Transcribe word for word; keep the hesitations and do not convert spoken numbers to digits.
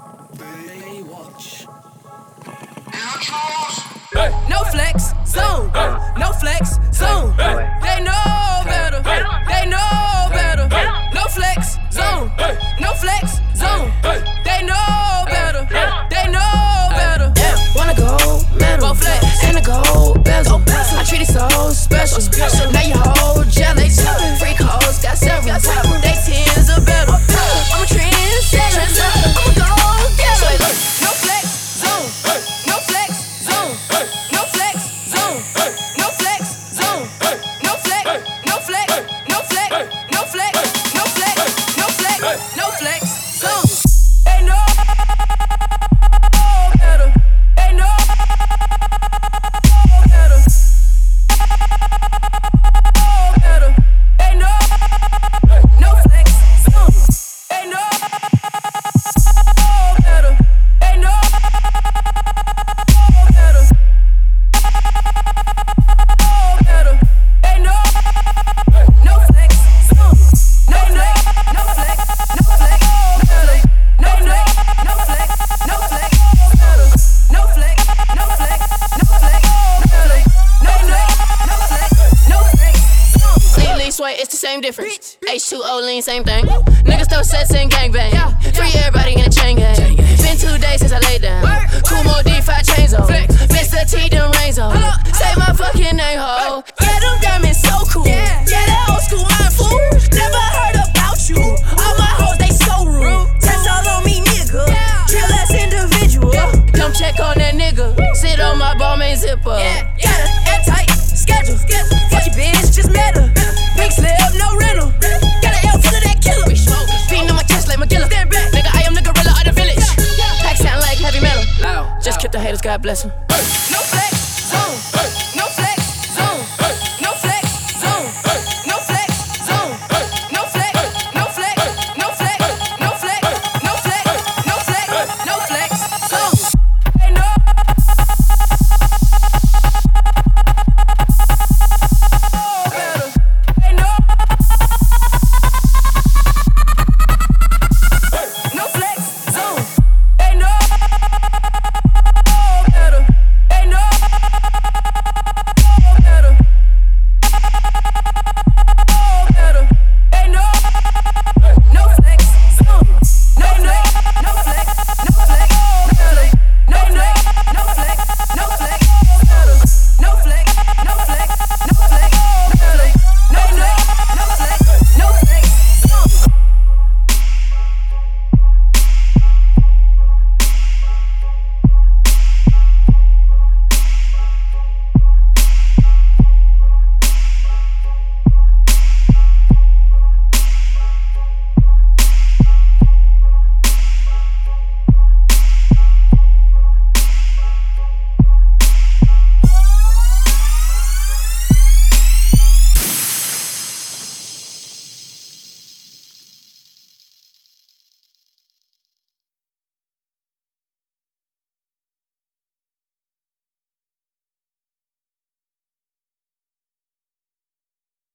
Baywatch. Hey. No flex, zone. Hey. No flex, zone. Hey. They know better. Hey. They know better. Hey. No flex, zone. Hey. No flex, zone. Hey. They know better. Hey. They know better. Yeah, wanna go medal, Go flex. and a gold bezel. I treat it so special. Now you hold jealous. Freak hoes got several. They tens are better. I'm a trendsetter. I'm a gold getter. No flex, zone. No flex, zone. No flex, zone. No flex, zone. No flex, no flex, no flex, no flex, no flex, no flex, no flex, zone. They know better. They know better. Better. They know no flex, zone. They know better. They know better. Better. They know no flex, zone. No flex, no flex, no flex, better. No flex, no flex, no flex, better. No flex, no flex, no flex, better. No flex, no flex, no flex, zone. Lean, lean, sway, it's the same difference. H two O lean, same thing. Niggas throw sets and gangbang. Free everybody in a chain gang. Been two days since I laid down. Cool more D five chains on. Mister T, them rains on. Say my fucking name, ho. Yeah, them diamonds so cool. Yeah, that old school wine fool. Never heard about you. All my hoes, they so rude. Test all on me, nigga. Drill ass individual. Come check on that nigga. Sit on my ball main zipper. Got a airtight schedule. Fuck your bitch, just met her. Big slip, no rental. Got an L full of that killer. Beating on my chest like McGilla. Nigga, I am the gorilla of the village. Pack sound like heavy metal. Just keep the haters, God bless them.